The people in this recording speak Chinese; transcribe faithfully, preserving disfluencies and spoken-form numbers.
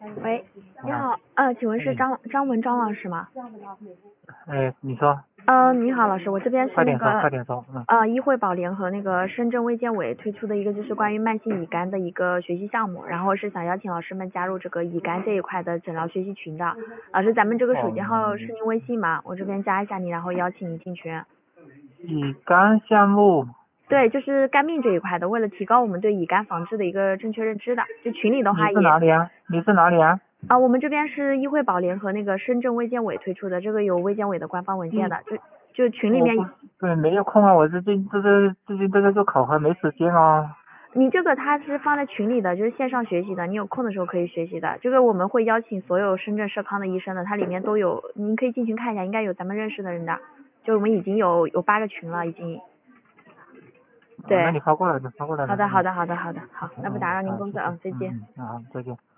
喂，你啊， 好，呃，请问是哎张张文章老师吗？ 哎，你说， 嗯、你好，老师，我这边是快点说， 那个快点说，嗯呃医惠保联和那个深圳卫健委推出的一个就是关于慢性乙肝的一个学习项目，然后是想邀请老师们加入这个乙肝这一块的诊疗学习群的。老师，咱们这个手机号是哦， 您微信吗？我这边加一下你，然后邀请你进群。 乙肝项目， 对，就是肝病这一块的，为了提高我们对乙肝防治的一个正确认知的，就群里的你是话也哪里啊？你是哪里啊？ 啊，我们这边是医惠保联和那个深圳卫健委推出的，这个有卫健委的官方文件你的，就就群里面， 我不对，没有空啊，我最近这个最近这个做考核没时间啊。 你这个它是放在群里的，就是线上学习的，你有空的时候可以学习的。这个我们会邀请所有深圳社康的医生的，它里面都有，您可以进群看一下，应该有咱们认识的人的，就我们已经有有八个群了，已经。 啊，那对， 你发过来的，发过来的，嗯好的好的好的好的，好，那不打嗯，好， 扰您工作啊， 谢谢， 再见。 嗯嗯，好，再见。